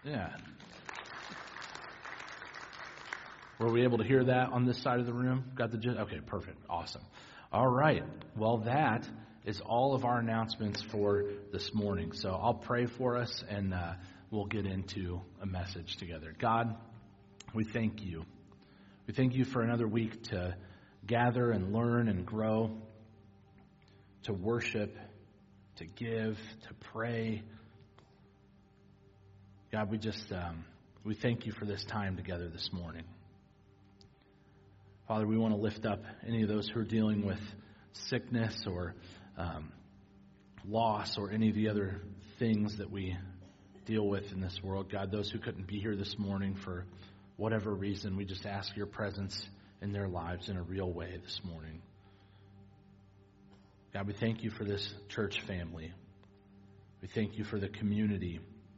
Yeah. Were we able to hear that on this side of the room? Got the gist? Okay, perfect. Awesome. All right. Well, that is all of our announcements for this morning. So I'll pray for us, and we'll get into a message together. God, we thank you. We thank you for another week to gather and learn and grow, to worship, to give, to pray. God, we thank you for this time together this morning. Father, we want to lift up any of those who are dealing with sickness or loss or any of the other things that we deal with in this world. God, those who couldn't be here this morning for whatever reason, we just ask your presence in their lives in a real way this morning. God, we thank you for this church family. We thank you for the community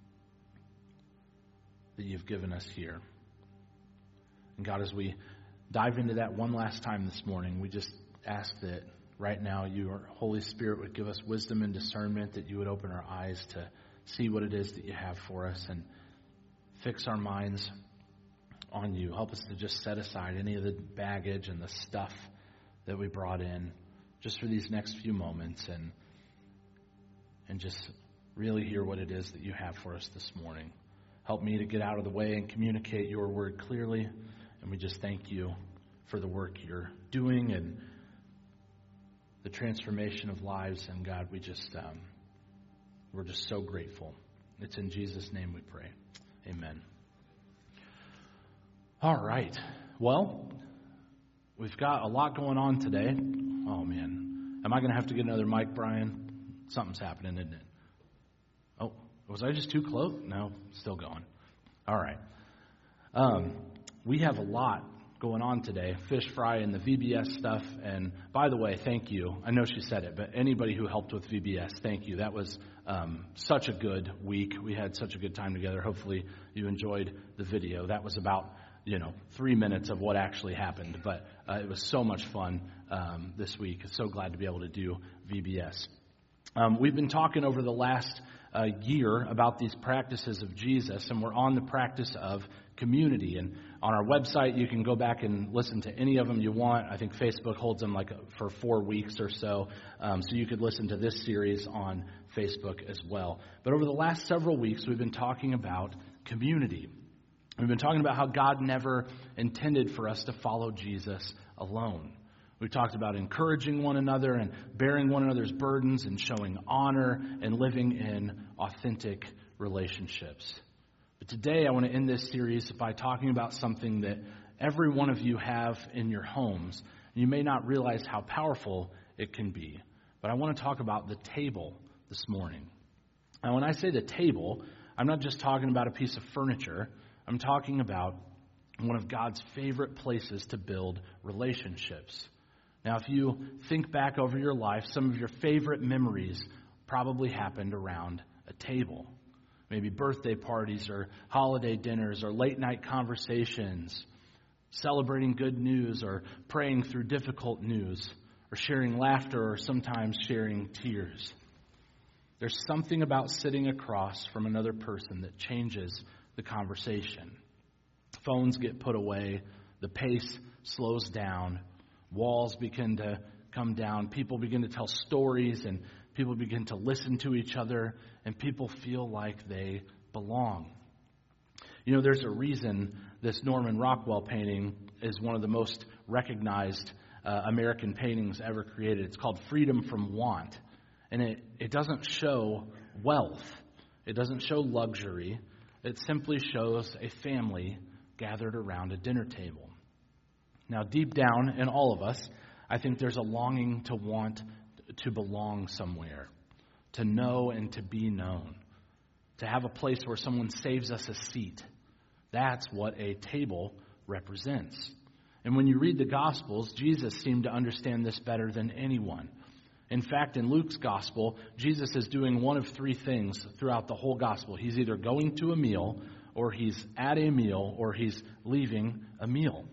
that you've given us here. And God, as we dive into that one last time this morning, we just ask that right now your Holy Spirit would give us wisdom and discernment, that you would open our eyes to see what it is that you have for us and fix our minds on you. Help us to just set aside any of the baggage and the stuff that we brought in just for these next few moments and just really hear what it is that you have for us this morning. Help me to get out of the way and communicate your word clearly. And we just thank you for the work you're doing and the transformation of lives. And God, we're just so grateful. It's in Jesus' name we pray. Amen. All right. Well, we've got a lot going on today. Oh, man. Am I going to have to get another mic, Brian? Something's happening, isn't it? Oh, was I just too close? No, still going. All right. We have a lot going on today. Fish fry and the VBS stuff. And by the way, thank you. I know she said it, but anybody who helped with VBS, thank you. That was such a good week. We had such a good time together. Hopefully you enjoyed the video. That was about 3 minutes of what actually happened. But it was so much fun this week. So glad to be able to do VBS. We've been talking over the last year about these practices of Jesus, and we're on the practice of community. And on our website, you can go back and listen to any of them you want. I think Facebook holds them for 4 weeks or so. So you could listen to this series on Facebook as well. But over the last several weeks, we've been talking about community. We've been talking about how God never intended for us to follow Jesus alone. We've talked about encouraging one another and bearing one another's burdens and showing honor and living in authentic relationships. But today I want to end this series by talking about something that every one of you have in your homes. You may not realize how powerful it can be. But I want to talk about the table this morning. Now, when I say the table, I'm not just talking about a piece of furniture. I'm talking about one of God's favorite places to build relationships. Now, if you think back over your life, some of your favorite memories probably happened around a table. Maybe birthday parties or holiday dinners or late night conversations, celebrating good news or praying through difficult news, or sharing laughter or sometimes sharing tears. There's something about sitting across from another person that changes the conversation. Phones get put away, the pace slows down, walls begin to come down, people begin to tell stories, and people begin to listen to each other, and people feel like they belong. There's a reason this Norman Rockwell painting is one of the most recognized American paintings ever created. It's called Freedom from Want. And it doesn't show wealth. It doesn't show luxury. It simply shows a family gathered around a dinner table. Now, deep down in all of us, I think there's a longing to want to belong somewhere, to know and to be known, to have a place where someone saves us a seat. That's what a table represents. And when you read the Gospels, Jesus seemed to understand this better than anyone. In fact, in Luke's Gospel, Jesus is doing one of three things throughout the whole Gospel. He's either going to a meal, or he's at a meal, or he's leaving a meal.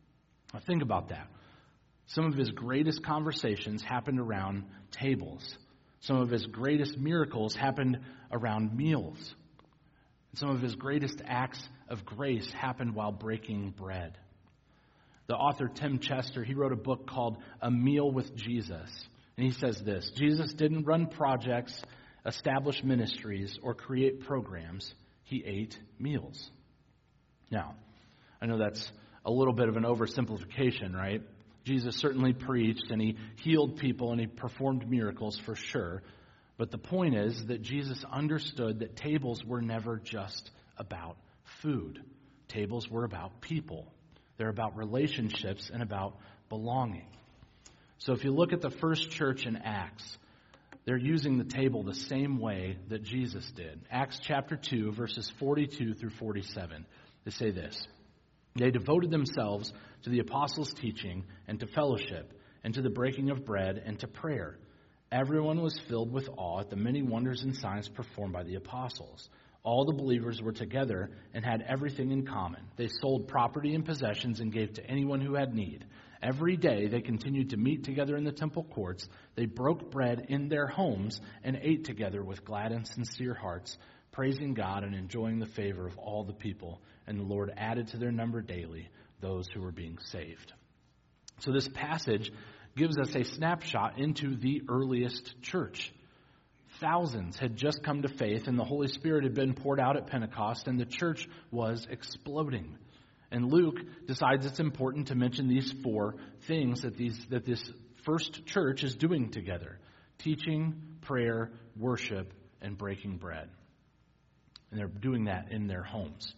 Now think about that. Some of his greatest conversations happened around tables. Some of his greatest miracles happened around meals. Some of his greatest acts of grace happened while breaking bread. The author Tim Chester, he wrote a book called A Meal with Jesus. And he says this: Jesus didn't run projects, establish ministries, or create programs. He ate meals. Now, I know that's a little bit of an oversimplification, right? Jesus certainly preached and he healed people and he performed miracles for sure. But the point is that Jesus understood that tables were never just about food. Tables were about people. They're about relationships and about belonging. So if you look at the first church in Acts, they're using the table the same way that Jesus did. Acts chapter 2, verses 42 through 47. They say this: They devoted themselves to the apostles' teaching and to fellowship and to the breaking of bread and to prayer. Everyone was filled with awe at the many wonders and signs performed by the apostles. All the believers were together and had everything in common. They sold property and possessions and gave to anyone who had need. Every day they continued to meet together in the temple courts. They broke bread in their homes and ate together with glad and sincere hearts, praising God and enjoying the favor of all the people. And the Lord added to their number daily those who were being saved. So this passage gives us a snapshot into the earliest church. Thousands had just come to faith, and the Holy Spirit had been poured out at Pentecost, and the church was exploding. And Luke decides it's important to mention these four things that this first church is doing together: teaching, prayer, worship, and breaking bread. And they're doing that in their homes.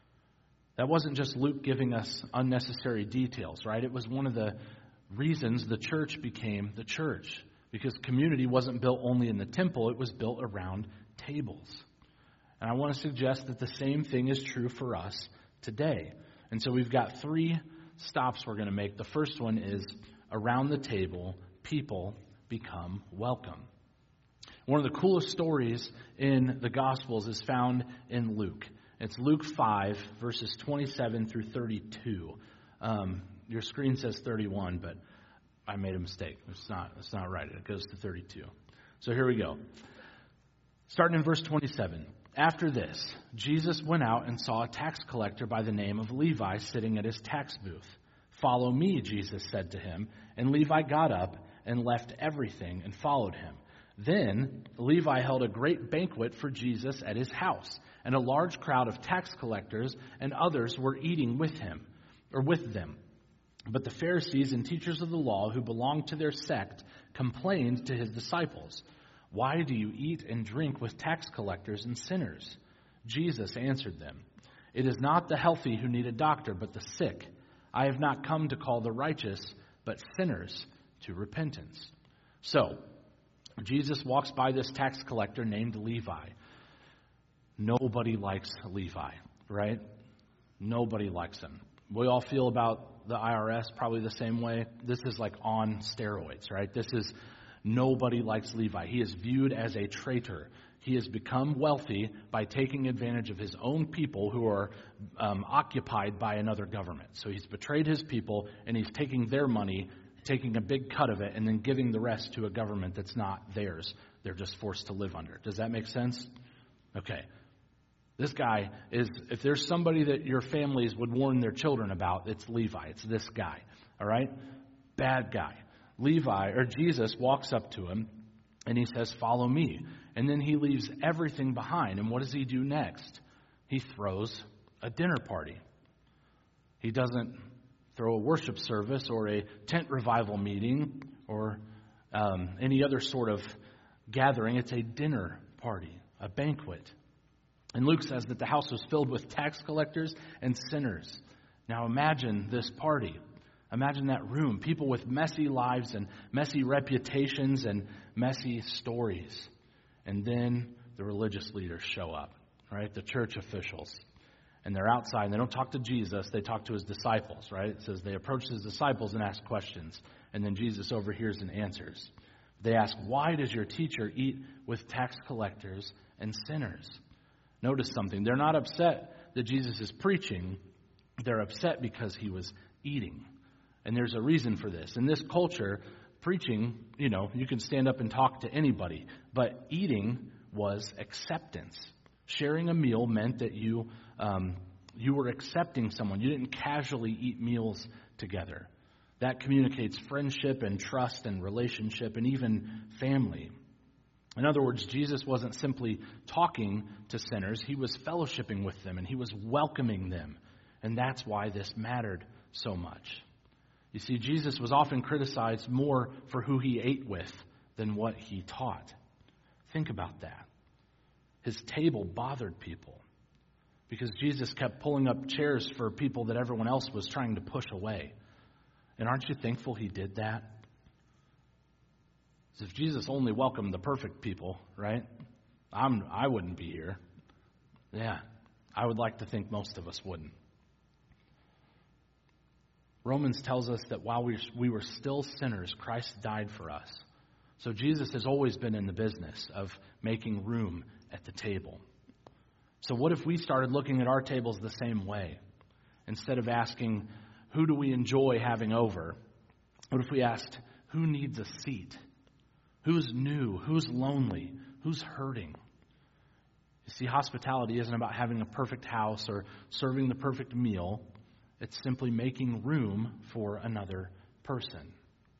That wasn't just Luke giving us unnecessary details, right? It was one of the reasons the church became the church. Because community wasn't built only in the temple, it was built around tables. And I want to suggest that the same thing is true for us today. And so we've got three stops we're going to make. The first one is around the table, people become welcome. One of the coolest stories in the Gospels is found in Luke. It's Luke 5, verses 27 through 32. Your screen says 31, but I made a mistake. It's not right. It goes to 32. So here we go. Starting in verse 27. After this, Jesus went out and saw a tax collector by the name of Levi sitting at his tax booth. "Follow me," Jesus said to him. And Levi got up and left everything and followed him. Then Levi held a great banquet for Jesus at his house, and a large crowd of tax collectors and others were eating with him, or with them. But the Pharisees and teachers of the law who belonged to their sect complained to his disciples, "Why do you eat and drink with tax collectors and sinners?" Jesus answered them, "It is not the healthy who need a doctor, but the sick. I have not come to call the righteous, but sinners to repentance." So, Jesus walks by this tax collector named Levi. Nobody likes Levi, right? Nobody likes him. We all feel about the IRS probably the same way. This is like on steroids, right? This is nobody likes Levi. He is viewed as a traitor. He has become wealthy by taking advantage of his own people who are occupied by another government. So he's betrayed his people and he's taking their money, taking a big cut of it, and then giving the rest to a government that's not theirs. They're just forced to live under. Does that make sense? Okay. This guy is, if there's somebody that your families would warn their children about, it's Levi. It's this guy. All right? Bad guy. Jesus walks up to him and he says, "Follow me." And then he leaves everything behind. And what does he do next? He throws a dinner party. He doesn't throw a worship service or a tent revival meeting or any other sort of gathering. It's a dinner party, a banquet. And Luke says that the house was filled with tax collectors and sinners. Now imagine this party. Imagine that room. People with messy lives and messy reputations and messy stories. And then the religious leaders show up, right? The church officials. And they're outside and they don't talk to Jesus. They talk to his disciples, right? It says they approach his disciples and ask questions. And then Jesus overhears and answers. They ask, "Why does your teacher eat with tax collectors and sinners?" Notice something. They're not upset that Jesus is preaching. They're upset because he was eating. And there's a reason for this. In this culture, preaching, you can stand up and talk to anybody. But eating was acceptance. Sharing a meal meant that you were accepting someone. You didn't casually eat meals together. That communicates friendship and trust and relationship and even family. In other words, Jesus wasn't simply talking to sinners. He was fellowshipping with them, and he was welcoming them. And that's why this mattered so much. You see, Jesus was often criticized more for who he ate with than what he taught. Think about that. His table bothered people because Jesus kept pulling up chairs for people that everyone else was trying to push away. And aren't you thankful he did that? If Jesus only welcomed the perfect people, right? I wouldn't be here. Yeah, I would like to think most of us wouldn't. Romans tells us that while we were still sinners, Christ died for us. So Jesus has always been in the business of making room at the table. So what if we started looking at our tables the same way? Instead of asking, who do we enjoy having over? What if we asked, who needs a seat? Who's new? Who's lonely? Who's hurting? You see, hospitality isn't about having a perfect house or serving the perfect meal. It's simply making room for another person.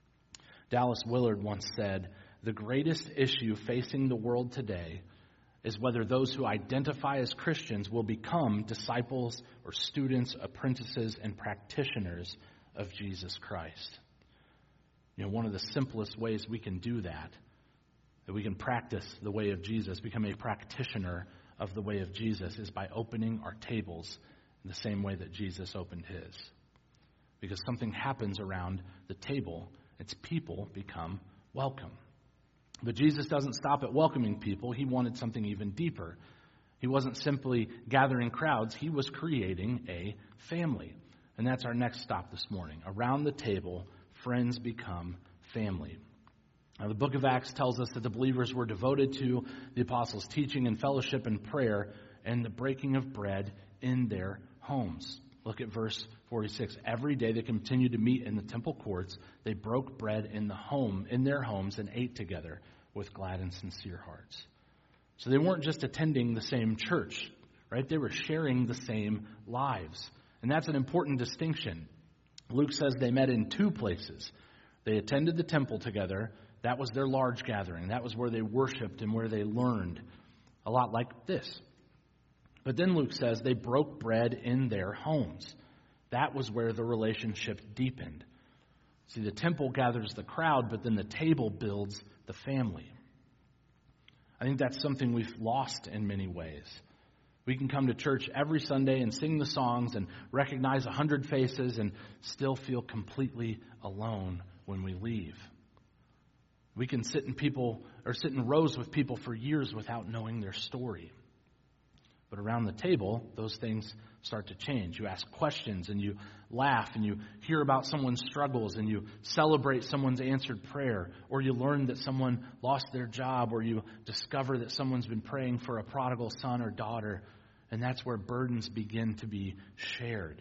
Dallas Willard once said, the greatest issue facing the world today is whether those who identify as Christians will become disciples or students, apprentices, and practitioners of Jesus Christ. You know, one of the simplest ways we can do that we can practice the way of Jesus, become a practitioner of the way of Jesus, is by opening our tables in the same way that Jesus opened his. Because something happens around the table. Its people become welcome. But Jesus doesn't stop at welcoming people. He wanted something even deeper. He wasn't simply gathering crowds. He was creating a family. And that's our next stop this morning. Around the table, friends become family. Now, the book of Acts tells us that the believers were devoted to the apostles' teaching and fellowship and prayer and the breaking of bread in their homes. Look at verse 46. Every day they continued to meet in the temple courts. They broke bread in their homes and ate together with glad and sincere hearts. So they weren't just attending the same church, right? They were sharing the same lives. And that's an important distinction. Luke says they met in two places. They attended the temple together. That was their large gathering. That was where they worshiped and where they learned, a lot like this. But then Luke says they broke bread in their homes. That was where the relationship deepened. See, the temple gathers the crowd, but then the table builds the family. I think that's something we've lost in many ways. We can come to church every Sunday and sing the songs and recognize 100 faces and still feel completely alone when we leave. We can sit in rows with people for years without knowing their story. But around the table, those things start to change. You ask questions and you laugh and you hear about someone's struggles and you celebrate someone's answered prayer, or you learn that someone lost their job, or you discover that someone's been praying for a prodigal son or daughter, and that's where burdens begin to be shared.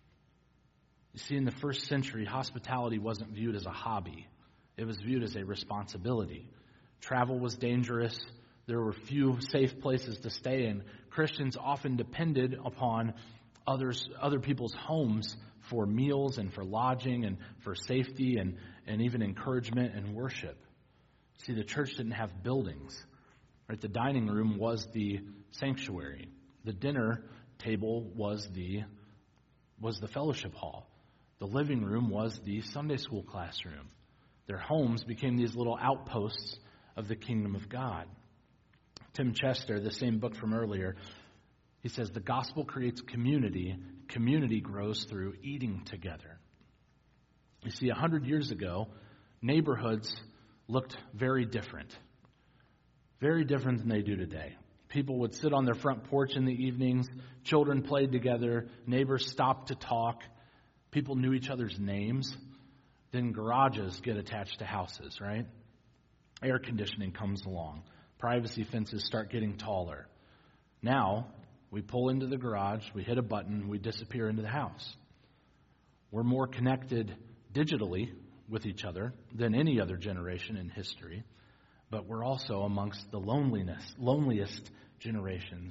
You see, in the first century, hospitality wasn't viewed as a hobby. It was viewed as a responsibility. Travel was dangerous. There were few safe places to stay in. Christians often depended upon other people's homes for meals and for lodging and for safety and even encouragement and worship. See, the church didn't have buildings. Right? The dining room was the sanctuary. The dinner table was the fellowship hall. The living room was the Sunday school classroom. Their homes became these little outposts of the kingdom of God. Tim Chester, the same book from earlier, he says the gospel creates community. Community grows through eating together. You see, 100 years ago, neighborhoods looked very different. Very different than they do today. People would sit on their front porch in the evenings. Children played together. Neighbors stopped to talk. People knew each other's names. Then garages get attached to houses, right? Air conditioning comes along. Privacy fences start getting taller. Now, we pull into the garage, we hit a button, we disappear into the house. We're more connected digitally with each other than any other generation in history, but we're also amongst the loneliest generations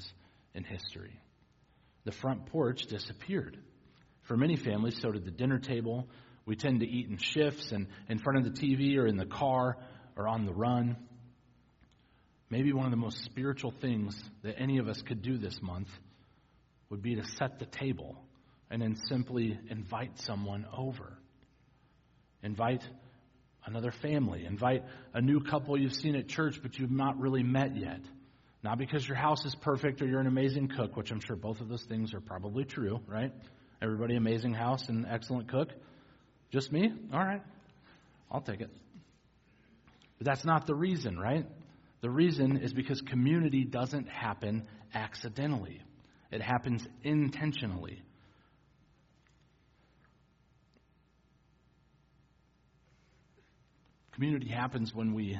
in history. The front porch disappeared. For many families, so did the dinner table. We tend to eat in shifts and in front of the TV or in the car or on the run. Maybe one of the most spiritual things that any of us could do this month would be to set the table and then simply invite someone over. Invite another family. Invite a new couple you've seen at church but you've not really met yet. Not because your house is perfect or you're an amazing cook, which I'm sure both of those things are probably true, right? Everybody amazing house and excellent cook? Just me? All right. I'll take it. But that's not the reason, right? The reason is because community doesn't happen accidentally. It happens intentionally. Community happens when we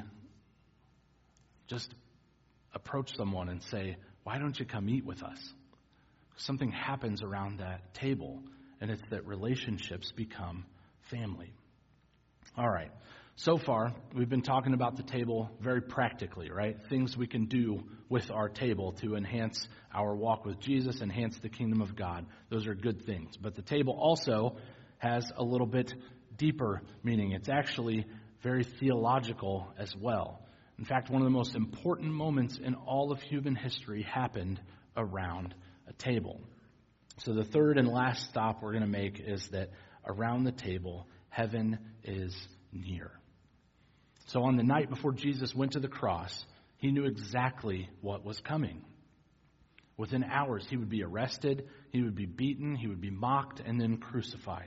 just approach someone and say, why don't you come eat with us? Something happens around that table, and it's that relationships become family. All right. So far, we've been talking about the table very practically, right? Things we can do with our table to enhance our walk with Jesus, enhance the kingdom of God. Those are good things. But the table also has a little bit deeper meaning. It's actually very theological as well. In fact, one of the most important moments in all of human history happened around a table. So the third and last stop we're going to make is that around the table, heaven is near. So on the night before Jesus went to the cross, he knew exactly what was coming. Within hours, he would be arrested, he would be beaten, he would be mocked, and then crucified.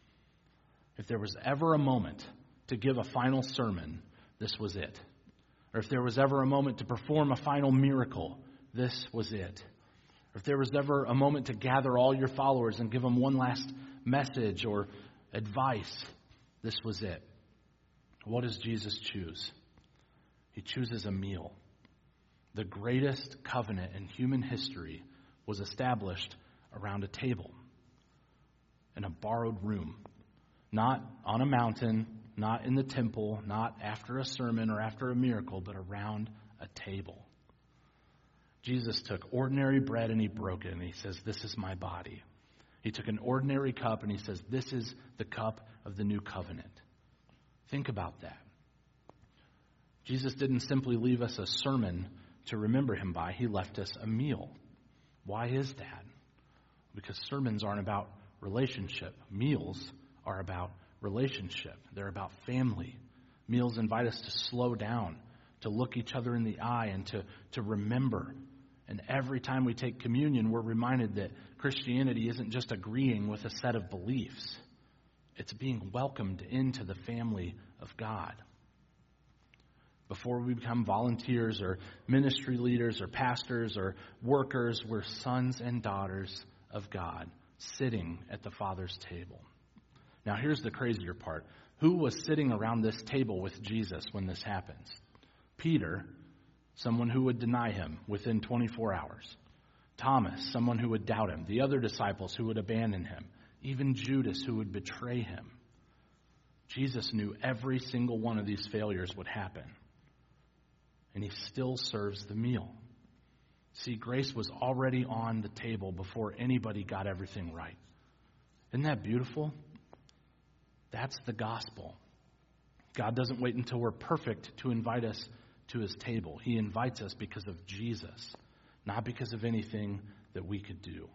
If there was ever a moment to give a final sermon, this was it. Or if there was ever a moment to perform a final miracle, this was it. Or if there was ever a moment to gather all your followers and give them one last message or advice, this was it. What does Jesus choose? He chooses a meal. The greatest covenant in human history was established around a table in a borrowed room, not on a mountain, not in the temple, not after a sermon or after a miracle, but around a table. Jesus took ordinary bread and he broke it and he says, this is my body. He took an ordinary cup and he says, this is the cup of the new covenant. Think about that. Jesus didn't simply leave us a sermon to remember him by. He left us a meal. Why is that? Because sermons aren't about relationship. Meals are about relationship. They're about family. Meals invite us to slow down, to look each other in the eye, and to remember. And every time we take communion, we're reminded that Christianity isn't just agreeing with a set of beliefs. It's being welcomed into the family of God. Before we become volunteers or ministry leaders or pastors or workers, we're sons and daughters of God, sitting at the Father's table. Now, here's the crazier part. Who was sitting around this table with Jesus when this happens? Peter, someone who would deny him within 24 hours. Thomas, someone who would doubt him. The other disciples who would abandon him. Even Judas, who would betray him. Jesus knew every single one of these failures would happen. And he still serves the meal. See, grace was already on the table before anybody got everything right. Isn't that beautiful? That's the gospel. God doesn't wait until we're perfect to invite us to his table. He invites us because of Jesus, not because of anything that we could do.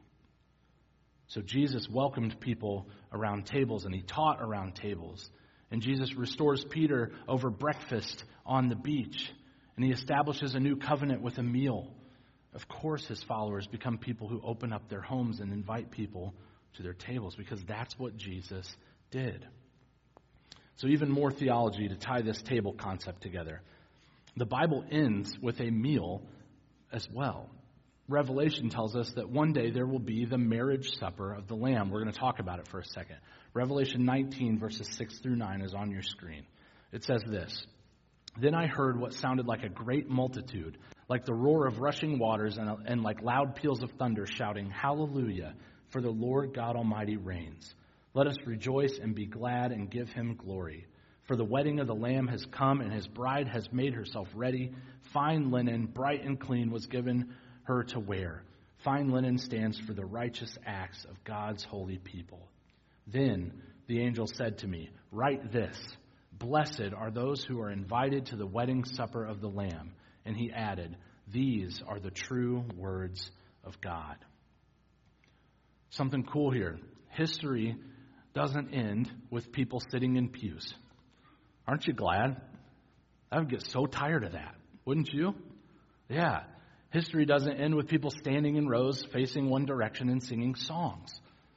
So Jesus welcomed people around tables, and he taught around tables. And Jesus restores Peter over breakfast on the beach, and he establishes a new covenant with a meal. Of course, his followers become people who open up their homes and invite people to their tables, because that's what Jesus did. So even more theology to tie this table concept together. The Bible ends with a meal as well. Revelation tells us that one day there will be the marriage supper of the Lamb. We're going to talk about it for a second. Revelation 19, verses 6 through 9 is on your screen. It says this: Then I heard what sounded like a great multitude, like the roar of rushing waters and like loud peals of thunder, shouting, Hallelujah, for the Lord God Almighty reigns. Let us rejoice and be glad and give him glory. For the wedding of the Lamb has come, and his bride has made herself ready. Fine linen, bright and clean, was given her to wear. Fine linen stands for the righteous acts of God's holy people. Then the angel said to me, write this, blessed are those who are invited to the wedding supper of the Lamb. And he added, these are the true words of God. Something cool here. History doesn't end with people sitting in pews. Aren't you glad? I would get so tired of that, wouldn't you? Yeah. History doesn't end with people standing in rows facing one direction and singing songs.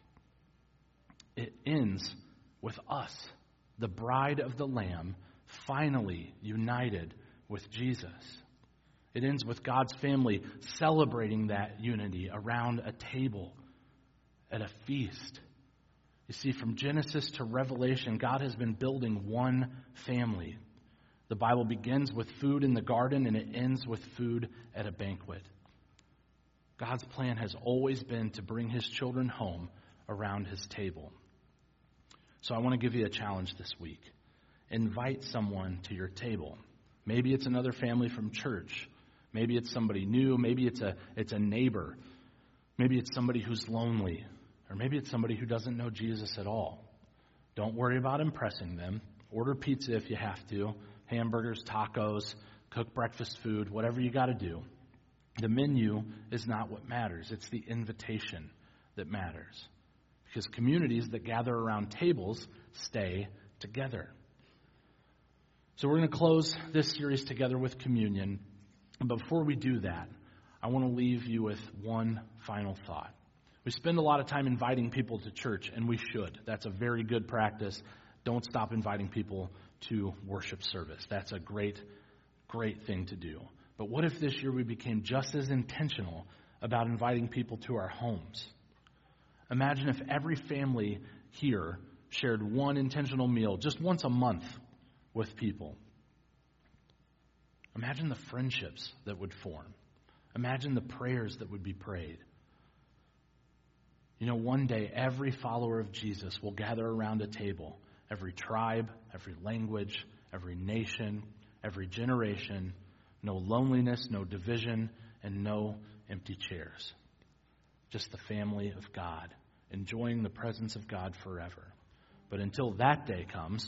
It ends with us, the bride of the Lamb, finally united with Jesus. It ends with God's family celebrating that unity around a table at a feast. You see, from Genesis to Revelation, God has been building one family. The Bible begins with food in the garden and it ends with food at a banquet. God's plan has always been to bring his children home around his table. So I want to give you a challenge this week. Invite someone to your table. Maybe it's another family from church. Maybe it's somebody new. Maybe it's a neighbor. Maybe it's somebody who's lonely. Or maybe it's somebody who doesn't know Jesus at all. Don't worry about impressing them. Order pizza if you have to. Hamburgers, tacos, cook breakfast food, whatever you got to do. The menu is not what matters. It's the invitation that matters. Because communities that gather around tables stay together. So we're going to close this series together with communion. But before we do that, I want to leave you with one final thought. We spend a lot of time inviting people to church, and we should. That's a very good practice. Don't stop inviting people to worship service. That's a great, great thing to do. But what if this year we became just as intentional about inviting people to our homes? Imagine if every family here shared one intentional meal just once a month with people. Imagine the friendships that would form. Imagine the prayers that would be prayed. You know, one day every follower of Jesus will gather around a table. Every tribe, every language, every nation, every generation. No loneliness, no division, and no empty chairs. Just the family of God, enjoying the presence of God forever. But until that day comes,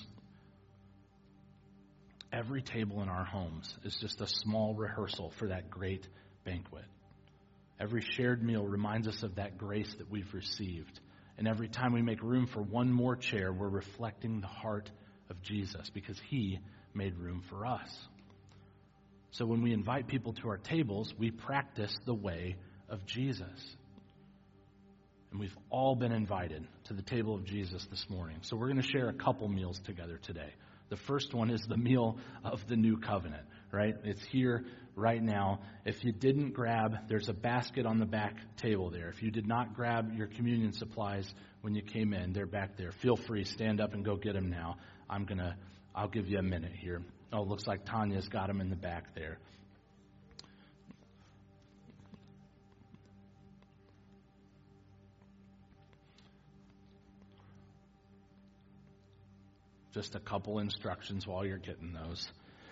every table in our homes is just a small rehearsal for that great banquet. Every shared meal reminds us of that grace that we've received. And every time we make room for one more chair, we're reflecting the heart of Jesus because he made room for us. So when we invite people to our tables, we practice the way of Jesus. And we've all been invited to the table of Jesus this morning. So we're going to share a couple meals together today. The first one is the meal of the new covenant, right? It's here right now. If you didn't grab, there's a basket on the back table there. If you did not grab your communion supplies when you came in, they're back there. Feel free, stand up and go get them now. I'll give you a minute here. Oh, it looks like Tanya's got them in the back there. Just a couple instructions while you're getting those.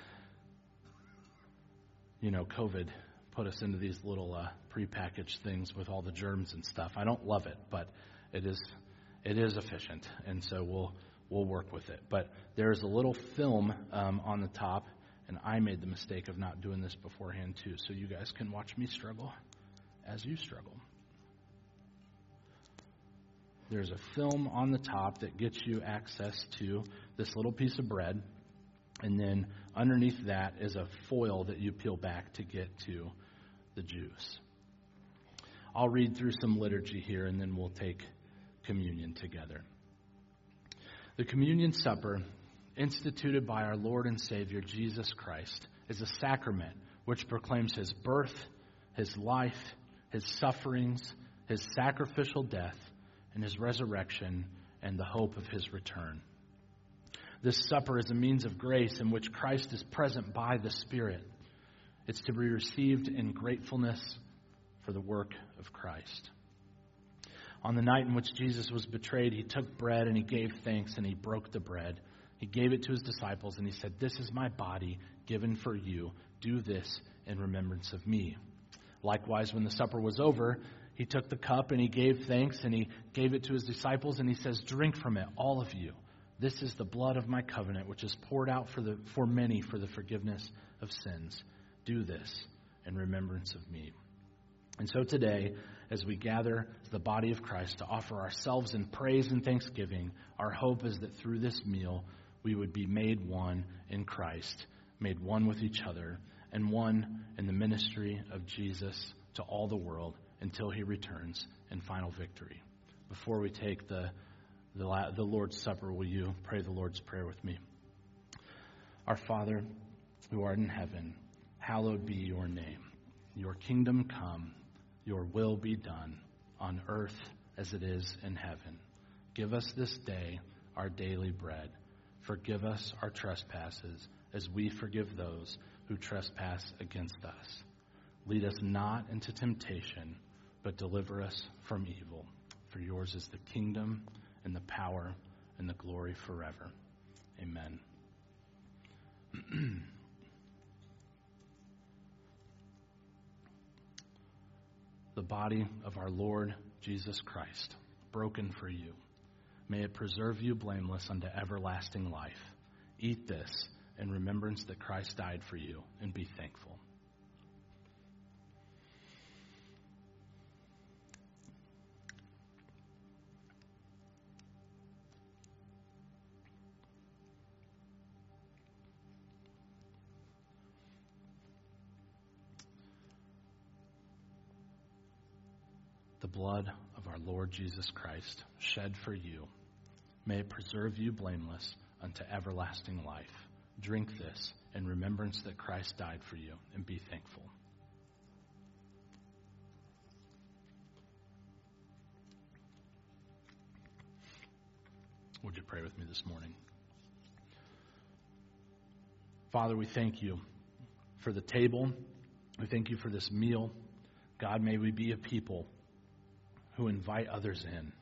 You know, COVID put us into these little prepackaged things with all the germs and stuff. I don't love it, but it is efficient, and so we'll work with it. But there's a little film on the top, and I made the mistake of not doing this beforehand too, so you guys can watch me struggle as you struggle. There's a film on the top that gets you access to this little piece of bread. And then underneath that is a foil that you peel back to get to the juice. I'll read through some liturgy here and then we'll take communion together. The communion supper, instituted by our Lord and Savior Jesus Christ, is a sacrament which proclaims his birth, his life, his sufferings, his sacrificial death, and his resurrection, and the hope of his return. This supper is a means of grace in which Christ is present by the Spirit. It's to be received in gratefulness for the work of Christ. On the night in which Jesus was betrayed, he took bread and he gave thanks and he broke the bread. He gave it to his disciples and he said, "This is my body given for you. Do this in remembrance of me." Likewise, when the supper was over, he took the cup and he gave thanks and he gave it to his disciples and he says, "Drink from it, all of you. This is the blood of my covenant, which is poured out for many for the forgiveness of sins. Do this in remembrance of me." And so today, as we gather as the body of Christ to offer ourselves in praise and thanksgiving, our hope is that through this meal we would be made one in Christ, made one with each other, and one in the ministry of Jesus to all the world until he returns in final victory. Before we take the Lord's Supper, will you pray the Lord's Prayer with me? Our Father, who art in heaven, hallowed be your name. Your kingdom come, your will be done, on earth as it is in heaven. Give us this day our daily bread. Forgive us our trespasses, as we forgive those who trespass against us. Lead us not into temptation, but deliver us from evil. For yours is the kingdom and the power and the glory forever. Amen. The body of our Lord Jesus Christ, broken for you. May it preserve you blameless unto everlasting life. Eat this in remembrance that Christ died for you, and be thankful. The blood of our Lord Jesus Christ, shed for you, may it preserve you blameless unto everlasting life. Drink this in remembrance that Christ died for you, and be thankful. Would you pray with me this morning? Father, we thank you for the table. We thank you for this meal. God, may we be a people who invite others in,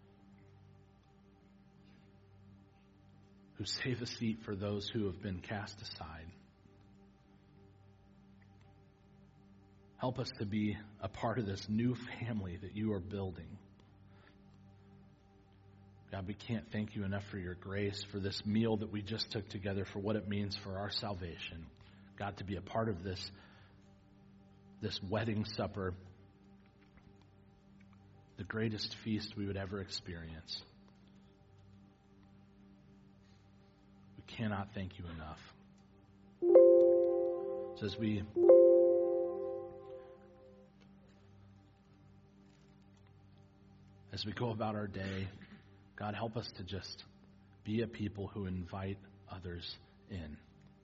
who save a seat for those who have been cast aside. Help us to be a part of this new family that you are building. God, we can't thank you enough for your grace, for this meal that we just took together, for what it means for our salvation. God, to be a part of this wedding supper, the greatest feast we would ever experience. We cannot thank you enough. So as we go about our day, God, help us to just be a people who invite others in.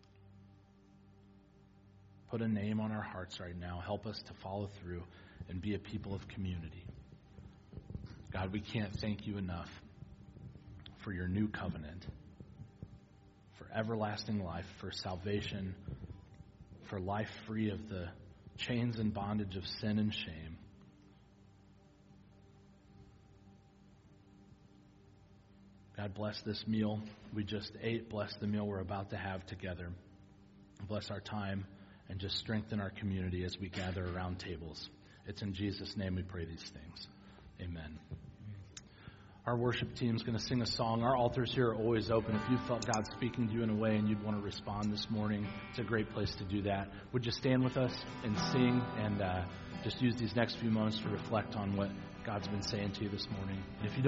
Put a name on our hearts right now. Help us to follow through and be a people of community. God, we can't thank you enough for your new covenant, for everlasting life, for salvation, for life free of the chains and bondage of sin and shame. God, bless this meal we just ate. Bless the meal we're about to have together. Bless our time and just strengthen our community as we gather around tables. It's in Jesus' name we pray these things. Amen. Our worship team is going to sing a song. Our altars here are always open. If you felt God speaking to you in a way and you'd want to respond this morning, it's a great place to do that. Would you stand with us and sing and just use these next few moments to reflect on what God's been saying to you this morning? And if you don't